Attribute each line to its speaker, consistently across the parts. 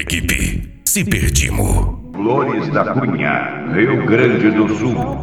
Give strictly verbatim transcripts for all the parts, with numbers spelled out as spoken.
Speaker 1: equipe, se perdimos.
Speaker 2: Flores da Cunha, Rio Grande do Sul.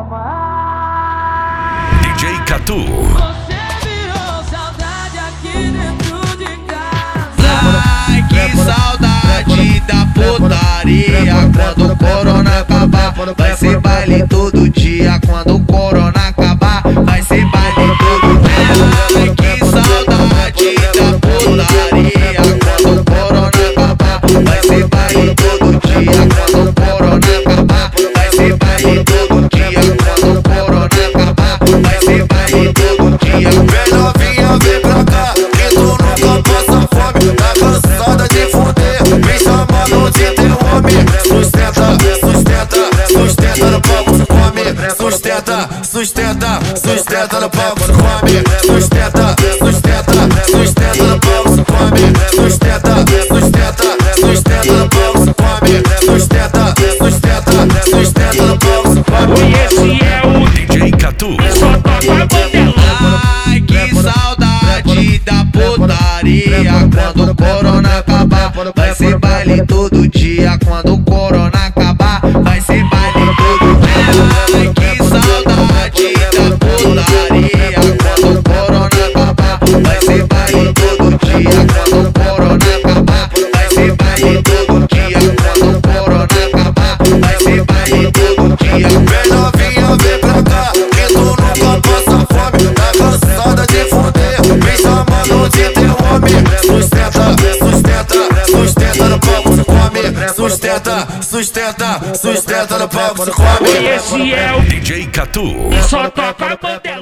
Speaker 1: D J Catu.
Speaker 3: Você virou saudade aqui dentro de casa.
Speaker 4: Ai, que saudade da putaria. Quando o corona acabar, vai ser baile todo dia. Quando o corona acabar, vai ser baile todo dia. Ai, que saudade da putaria. Quando o corona acabar, vai ser baile todo dia. Quando o corona acabar, vai ser baile todo dia. Quando o corona acabar, vai ser baile todo dia.
Speaker 5: Vem novinha, vem pra cá, que tu nunca passa fome. Tá cansada de fuder, me chamando de teu homem. Sustenta, sustenta, sustenta no palco, se come. Sustenta, sustenta, sustenta no palco, se come. Sustenta, sustenta, sustenta no palco, se come. Sustenta, sustenta, sustenta no palco, se come. Sustenta, sustenta, sustenta no palco, se come.
Speaker 1: Esse é o D J Catu.
Speaker 3: Só toca a bandeira.
Speaker 4: Ai, que saudade da putaria. Quando o corona acabar, vai ser baile todo dia. Quando o corona acabar, vai ser baile todo dia. Ai, que saudade da putaria. Quando o corona acabar, vai ser baile todo dia. Quando o corona acabar, vai ser baile todo dia. Quando o corona acabar, vai ser baile todo dia.
Speaker 5: Vem novinha, vem pra cá, que tu nunca passa fome. Tá cansada de fuder, me chamando de teu homem. Sustenta, sustenta, sustenta no palco, se come. Sustenta, sustenta, sustenta no palco, se come.
Speaker 3: Esse é o
Speaker 1: D J Catu.
Speaker 3: só toca a bandeira.